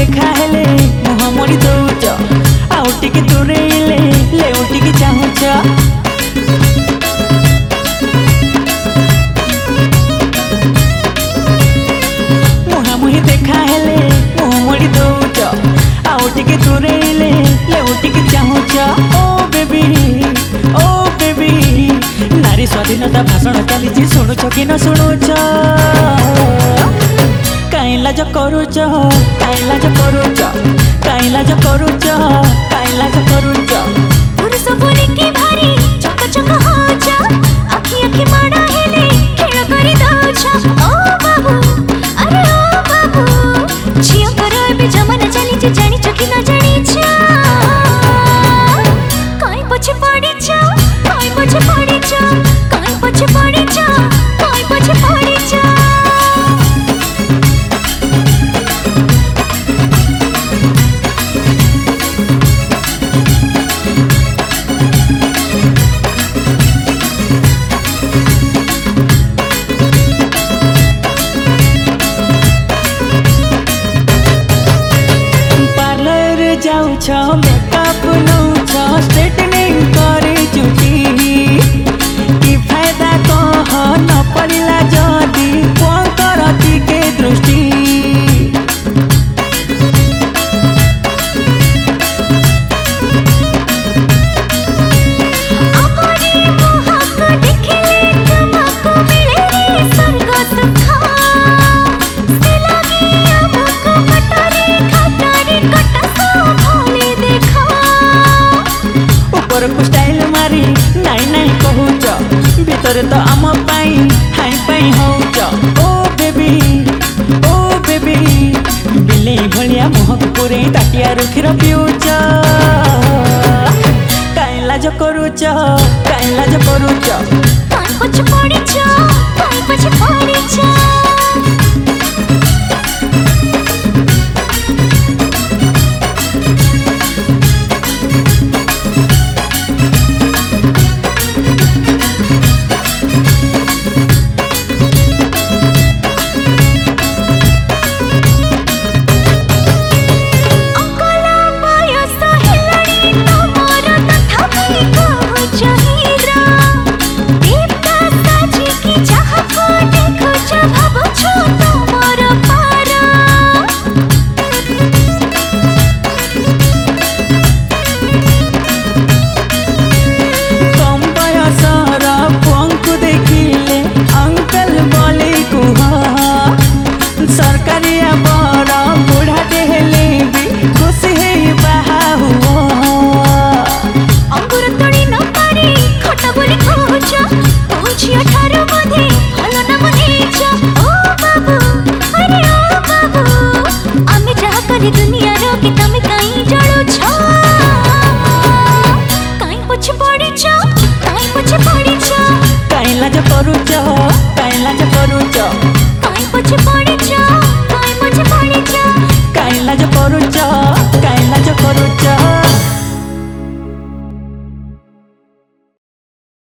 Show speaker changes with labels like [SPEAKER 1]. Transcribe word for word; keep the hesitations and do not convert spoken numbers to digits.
[SPEAKER 1] देखा हेले मुह मोड़ी दौच आउ टिके दूरेले लेउटिके चाहुच मुहा मुही देखा हेले मुह मोड़ी दौच आउ टिके दूरेले लेउटिके चाहुच ओ बेबी ओ बेबी नारी स्वाधीनता भाषण चली शुणुच कि न शुणुच काई लाज करूच काई लाज करूच काई लाज करूच काई लाज करूच
[SPEAKER 2] पुरुष बोली के भारी चक चक होच आखी आखी माड़ा हेले खेळ करी दौछ ओ बाबू अरे ओ बाबू झियो कर बे जमाना चली जे जानी चकी न जानी छ काई पछे पड़ी छ काई पछे पड़ी छ काई पछे पड़ी छ काई पछे पड़ी छ
[SPEAKER 1] जाऊछ मेकअप नौछ स्ट्रेटनिंग करे चुटी कि फायदा कह न पड़िला जदी कौन करती के दृष्टि ऊपर को स्टाइल मारी नाई नाई कहूच भीतर तो आम पाई हाई पाई होच ओ बेबी ओ बेबी बिले भलिया मुह पुरे ताटिया रुखिर पिउच काई लाज करूच काई लाज करूच
[SPEAKER 2] काई पछ पड़िछ काई पछ पड़िछ सरकारिया बड़ा बुढ़ा देहले भी खुशी है बाहा हुआ अंगुर तोड़ी न पारी खटा बोली खोज पूछिया ठारो मधे भलो न मनेछ ओ बाबू अरे ओ बाबू आमे जहा करी दुनिया रो कि तमे काई जळो छ काई पछ पड़ी छ काई पछ पड़ी छ
[SPEAKER 1] काई लाज करूच काई लाज करूच
[SPEAKER 2] काई पछ पड़ी छ काई पछ पड़ी छ
[SPEAKER 1] काई लाज करूच काई लाज करूच।